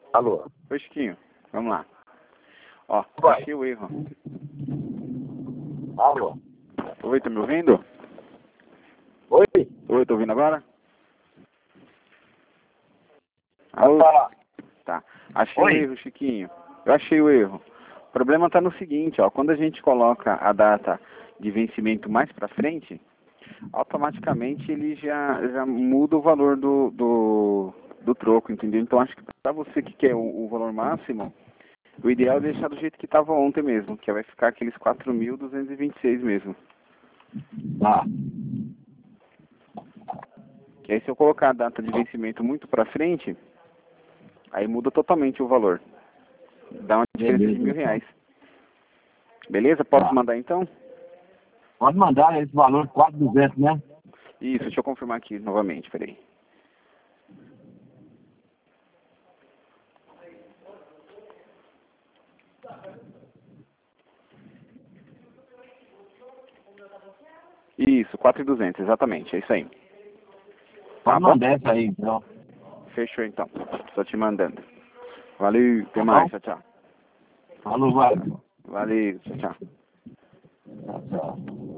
Alô? Oi, Chiquinho. Vamos lá. Ó, Vai. achei o erro. Alô? Oi, tá me ouvindo? Oi? Oi, tô ouvindo agora? Pode Alô? falar. Tá. Achei o Oi? erro, Chiquinho. Eu achei o erro. O problema está no seguinte, ó. Quando a gente coloca a data de vencimento mais para frente, automaticamente ele já muda o valor do troco, entendeu? Então acho que para você que quer o valor máximo, o ideal é deixar do jeito que estava ontem mesmo, que vai ficar aqueles 4.226 mesmo. Tá. Que aí se eu colocar a data de vencimento muito para frente, aí muda totalmente o valor. Dá uma diferença de Beleza. R$ 1.000. Beleza? Posso Tá. mandar então? Pode mandar esse valor 4.200, né? Isso, deixa eu confirmar aqui novamente, peraí. Isso, 4.200, exatamente, é isso aí. Tá Pode bom? mandar essa aí, então. Fechou então. Estou te mandando. Valeu, até Tá mais, bom? tchau, tchau. Falou, vai. Valeu, tchau, tchau. Tchau, tchau.